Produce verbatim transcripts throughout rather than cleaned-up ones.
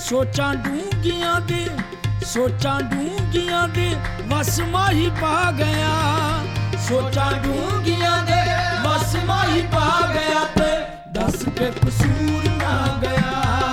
ਸੋਚਾਂ ਡੂੰਘੀਆਂ ਦੇ ਸੋਚਾਂ ਡੂੰਘੀਆਂ ਦੇ ਵਸ ਮਾਹੀ ਪਾ ਗਿਆ ਸੋਚਾਂ ਡੂੰਘੀਆਂ ਦੇ ਵਸ ਮਾਹੀ ਪਾ ਗਿਆ ਤੇ ਦੱਸ ਕੇ ਕਸੂਰ ਨਾ ਗਿਆ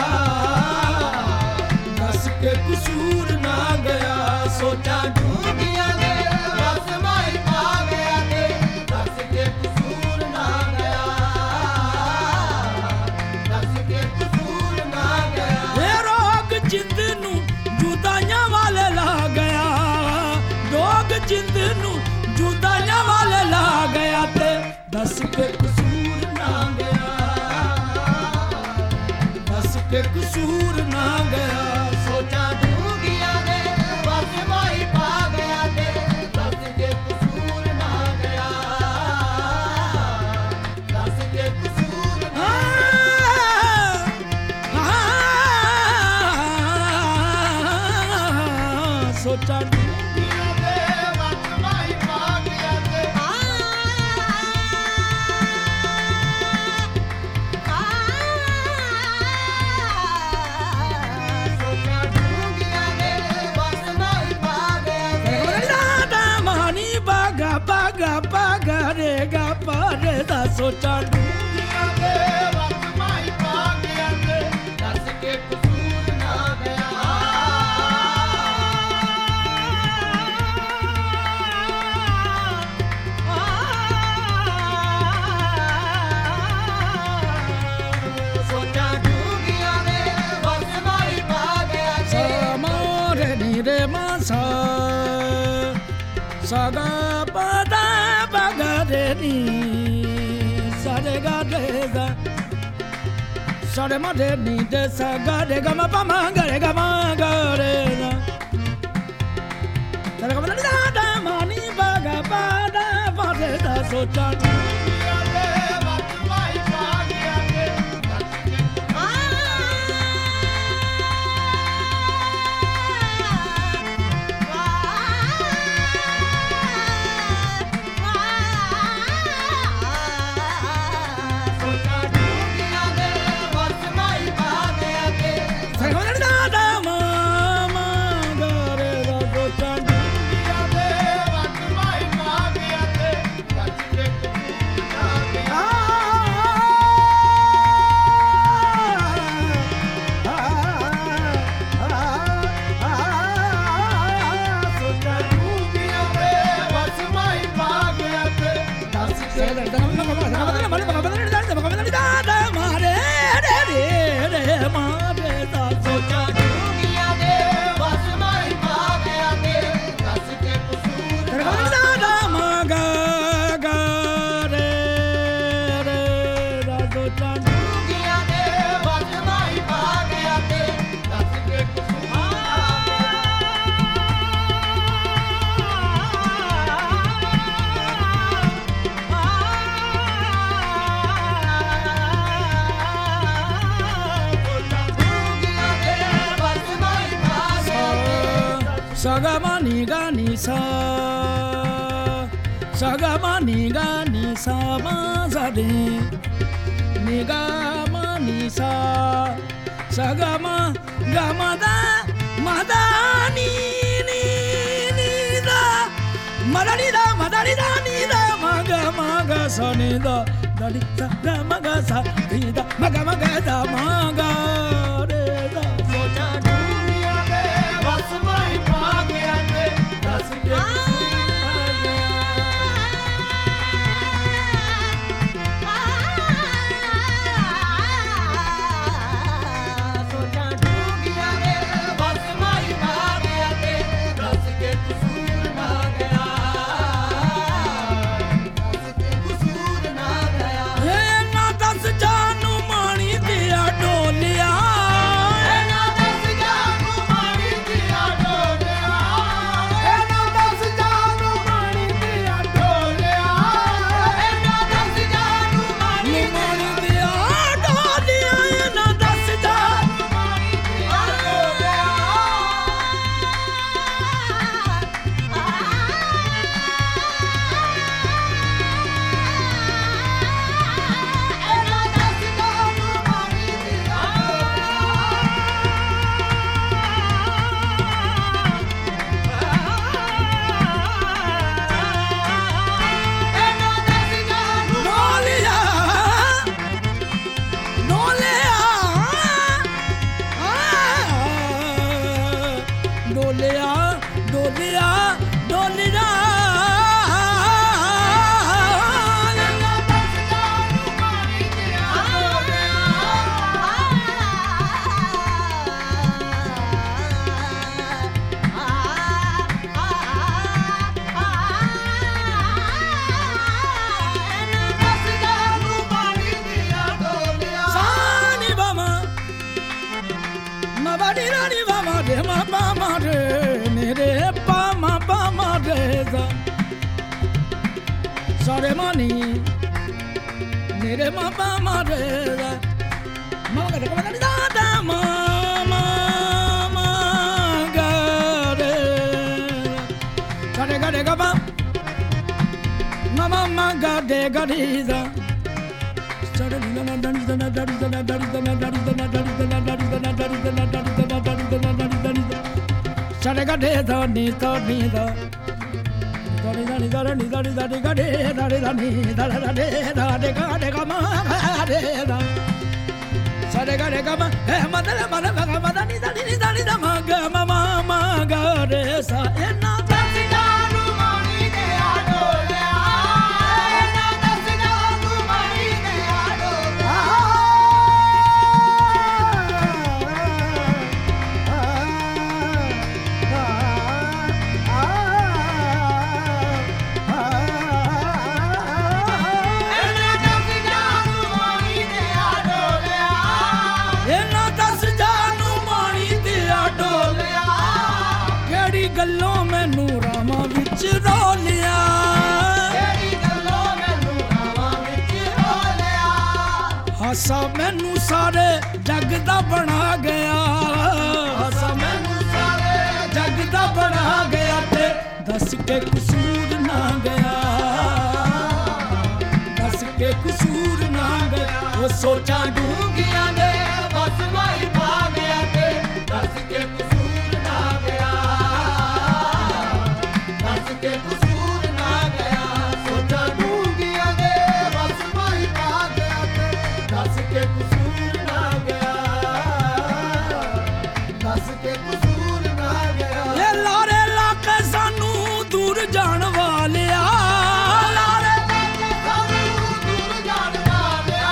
ਦੱਸ ਕੇ ਕਸੂਰ ਨਾ ਗਿਆ ਸੋਚਾਂ ਡੂੰਘੀਆਂ ਦੇ ਵਸ ਮਾਹੀ ਪਾ ਗਿਆ ਤੇ ਦੱਸ ਕੇ ਕਸੂਰ ਨਾ ਗਿਆ ਦੱਸ ਕੇ ਕਸੂਰ ਨਾ ਗਿਆ ਇਹ ਰੋਗ ਜਿੰਦ ਨੂੰ ਜੁਦਾਈਆਂ ਵਾਲੇ ਲਾ ਗਿਆ ਰੋਗ ਜਿੰਦ ਨੂੰ ਜੁਦਾਈਆਂ ਵਾਲੇ ਲਾ ਗਿਆ ਤੇ ਦੱਸ ਕੇ ਕਸੂਰ ਨਾ ਗਿਆ ਦੱਸ ਕੇ ਕਸੂਰ ਨਾ ਗਿਆ ਸੋਚਾਂ ਡੂੰਘੀਆਂ ਦੇ ਵਸ ਮਾਹੀ ਪਾ ਗਿਆ ਤੇ ਦੱਸ ਕੇ ਕਸੂਰ ਨਾ ਗਿਆ ਦੱਸ ਕੇ ਕਸੂਰ ਨਾ ਸੋਚਾਂ ਡੂੰਘੀਆਂ ਦੇ ਵਸ ਮਾਹੀ ਪਾ ਗਿਆ ਤੇ ਸੋਚਾਂ ਡੂੰਘੀਆਂ ਦੇ ਵਸ ਮਾਹੀ ਪਾ ਗਿਆ ਤੇ ਦਾ ਮਾਨੀ ਬਾਗਾ ਬਾਗਾ ਬਾਗਾ ਰੇ ਗਾ ਪਾਰੇ ਦਾ ਸੋਚਾਂ ਡੂੰਘੀਆਂ ਦੇ ਵਸ ਮਾਹੀ ਪਾ ਗਿਆ ਤੇ ਦੱਸ ਕੇ ਕਸੂਰ ਨਾ ਗਿਆ ਸੋਚਾਂ ਡੂੰਘੀਆਂ ਦੇ ਵਸ ਮਾਹੀ ਪਾ ਗਿਆ ਤੇ ਮਾਰੇ ਨੀ ਰੇ ਮਾਸਾ ਸਾਗਾ ਪਦਾ ਬਗਾ ਦੇ ਨੀ ਸਾਰੇ ਗਾ ਦੇ ਗਾ ਸਾਰੇ ਮਾ ਦੇ ਨੀ ਦੇ ਸਾਗਾ ਦੇ ਗਾ ਮਾ ਪਾ ਮਾ ਗਾ ਰੇ ਗਾ ਮਾ ਗਾ ਰੇ ਨਾ ਸਾਰੇ ਗਾ ਮਾ ਦਾ ਦਾ ਮਾ ਨੀ ਬਗਾ ਪਦਾ ਬਾਦੇ ਦਾ ਸੋਚਾਂ ਡੂੰਘੀਆਂ ਦੇ ਵਸ ਮਾਹੀ ਪਾ ਗਿਆ ਤੇ ਸੋਚਾਂ ਡੂੰਘੀਆਂ ਦੇ ਵਸ ਮਾਹੀ ਪਾ ਗਿਆ ਤੇ ਸਾਰੇ ਗਾ ਦਾ ਦਾ ਮਾ ਮਾ ਗਾ ਰੇ ਦਾ ਸੋਚਾਂ ਡੂੰਘੀਆਂ ਦੇ ਵਸ ਮਾਹੀ ਪਾ ਗਿਆ ਤੇ ਦੱਸ ਕੇ ਕਸੂਰ ਨਾ ਗਿਆ ਸੋਚਾਂ ਡੂੰਘੀਆਂ ਦੇ ਵਸ ਮਾਹੀ ਪਾ ਗਿਆ ਤੇ ਦੱਸ ਕੇ ਸੋਚਾਂ ਡੂੰਘੀਆਂ ਦੇ ਵਸ ਮਾਹੀ ਪਾ ਗਿਆ ਤੇ ਦੱਸ ਕੇ ਕਸੂਰ ਨਾ ਸੋਚਾਂ ਡੂੰਘੀਆਂ ਦੇ ਵਸ ਮਾਹੀ ਪਾ ਗਿਆ ਤੇ ਦੱਸ ਕੇ ਕਸੂਰ saga mani ga ni sa saga mani ga ni sa ma za de ni ga mani sa saga ma ga ma da ma da ni ni ni da ma da ni da ma da ni da ni da ma ga ma ga sa ni da da ni sa ga ma ga sa ni da ma ga ma ga da ma ga re da ਸੋਚਾਂ ਡੂੰਘੀਆਂ ਦੇ ਵਸ ਮਾਹੀ ਪਾ ਗਿਆ ਤੇ ਦੱਸ ਕੇ ਸੋਚਾਂ ਡੂੰਘੀਆਂ ਦੇ ਵਸ ਮਾਹੀ ਪਾ ਗਿਆ ਤੇ ਦੱਸ ਕੇ ਕਸੂਰ ਨਾ ਗਿਆ ਦੱਸ ਕੇ ਕਸੂਰ ਨਾ ਗਿਆ ਇਹ ਨਾ ਦੱਸ ਜਾਨੂੰ ਮਾਣੀ ਤੇ ਡੋਲਿਆ ਡੋਲਿਆ ਡੋਲਿਆ Sorry, money. Nere mama mare, mama gade mama gade mama mama gade. Gade gade gaba, mama mama gade gade da. Sorry, na na na na na na na na na na na na na na na. Sorry, gade da ni da ni da. Dani dani dani dani dani dani dani dani dani dani dani dani kama dani dani sare dani kama eh madale madale madani dani dani dama gama mama gare sa enna tasina rumani de adole enna tasina rumani de adole ਗੱਲੋਂ ਮੈਨੂੰ ਰਾਵਾਂ ਵਿੱਚ ਰੋਲਿਆ ਕਿਹੜੀ ਗੱਲੋਂ ਮੈਨੂੰ ਰਾਵਾਂ ਵਿੱਚ ਰੋਲਿਆ ਹਾਸਾ ਮੈਨੂੰ ਸਾਰੇ ਜੱਗ ਦਾ ਬਣਾ ਗਿਆ ਹਾਸਾ ਮੈਨੂੰ ਸਾਰੇ ਜੱਗ ਦਾ ਬਣਾ ਗਿਆ ਤੇ ਦੱਸ ਕੇ ਕਸੂਰ ਨਾ ਗਿਆ ਦੱਸ ਕੇ ਕਸੂਰ ਨਾ ਗਿਆ ਉਹ ਸੋਚਾਂ ਡੂੰਘੀਆਂ ਦੇ ਬਸ ਮਾਈ ਪਾ ਗਿਆ ਤੇ ਦੱਸ ਕੇ ਕਸੂਰ ਨਾ ਗਿਆ के कसूर ना गया सोचा डूंगिया दे बस माही पा गया ते दस के कसूर ना गया दस के कसूर ना गया ये लारे लाके सानू दूर जान वालिया लारे लाके सानू दूर जान Walia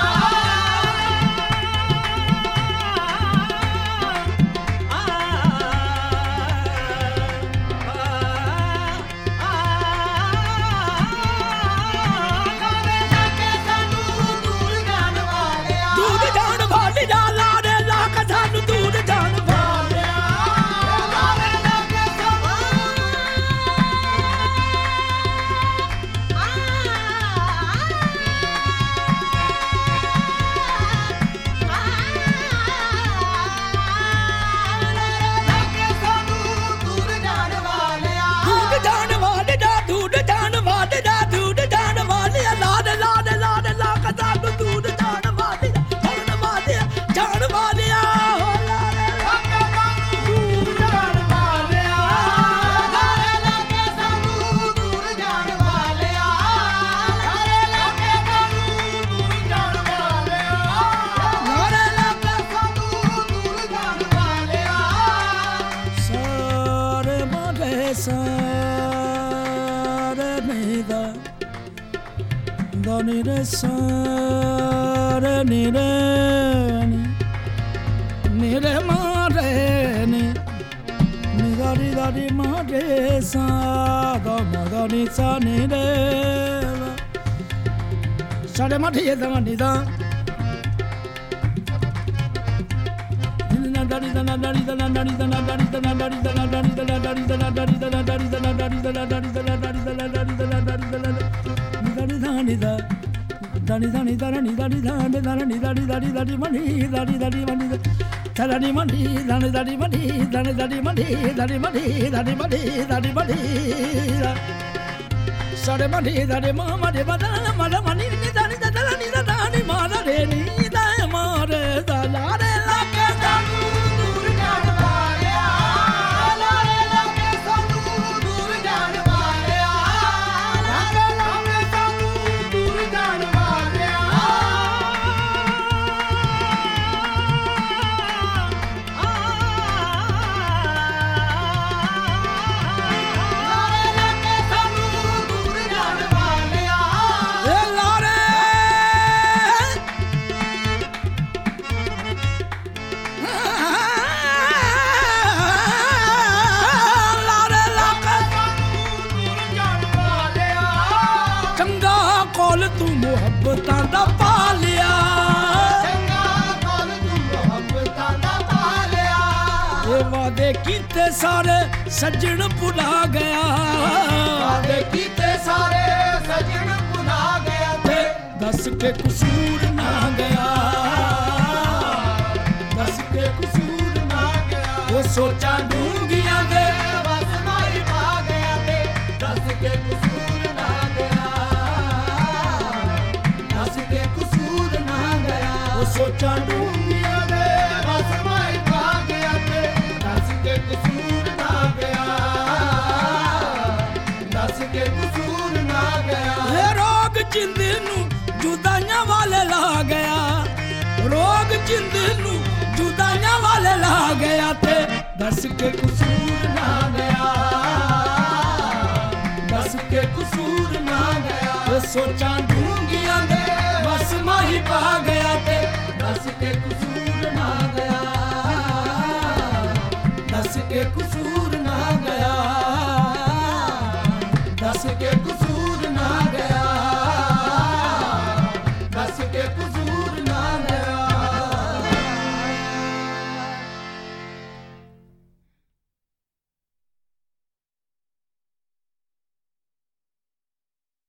Ni re sa re ni re ni ni re ma re ni ni da di da di ma re sa ga ma ga ni sa ni re sa re ma thi ye da ma ni da ni na da di da na da di da na da di da na da di da na da di da na da di da na da di da na da di da na da di da na da di da na da di da na da di da na da di da na da di da na Dani dani da, dani dani dani dani dani dani dani dani dani mani dani dani mani dani mani dani dani mani dani dani mani dani mani dani mani dani mani sare mani dani mama de badana mala mani dani dani dani mala de ni dai mare da la de la ka danu dur jaan waliya la de la ke sanu dur jaan waliya ਤੂੰ ਮੁਹੱਬਤਾਂ ਦਾ ਪਾ ਲਿਆ, ਚੰਗਾ ਮੁੱਲ ਤੂੰ ਮੁਹੱਬਤਾਂ ਦਾ ਪਾ ਲਿਆ। ਇਹ ਵਾਦੇ ਕੀਤੇ ਸਾਰੇ ਸੱਜਣ ਭੁਲਾ ਗਿਆ, ਵਾਦੇ ਕੀਤੇ ਸਾਰੇ ਸੱਜਣ ਭੁਲਾ ਗਿਆ ਤੇ ਦੱਸ ਕੇ ਕਸੂਰ ਨਾ ਗਿਆ, ਦੱਸ ਕੇ ਕਸੂਰ ਨਾ ਗਿਆ। ਉਹ ਸੋਚਾਂ ਡੂੰਘੀਆਂ ਦੇ ਬਸ ਮਾਈ ਪਾ ਗਿਆ ਤੇ ਦੱਸ ਕੇ ਕਸੂਰ ਨਾ ਗਿਆ, ਦੱਸ ਕੇ ਕਸੂਰ ਨਾ ਗਿਆ। ਉਹ ਸੋਚਾਂ ਡੂੰਘੀਆਂ ਦੇ ਬਸ ਮਾਈ ਪਾ ਗਿਆ ਤੇ ਦੱਸ ਕੇ ਕਸੂਰ ਨਾ ਗਿਆ, ਦੱਸ ਕੇ ਕਸੂਰ ਨਾ ਗਿਆ। ਇਹ ਰੋਗ ਜਿੰਦ ਨੂੰ ਜੁਦਾਈਆਂ ਵਾਲੇ ਲਾ ਗਿਆ, ਰੋਗ ਜਿੰਦ ਨੂੰ ਜੁਦਾਈਆਂ ਵਾਲੇ ਲਾ ਗਿਆ ਤੇ ਦੱਸ ਕੇ ਕਸੂਰ ਨਾ ਗਿਆ, ਦੱਸ ਕੇ ਕਸੂਰ ਨਾ ਗਿਆ। ਉਹ ਸੋਚਾਂ ਡੂੰਘੀਆਂ ਦੇ ਬਸ ਮਾਹੀ ਪਾ ਗਿਆ ਤੇ ਦੱਸ ਕੇ ਕਸੂਰ ਨਾ ਗਿਆ, ਦੱਸ ਕੇ ਕਸੂਰ ਨਾ ਗਿਆ, ਦੱਸ ਕੇ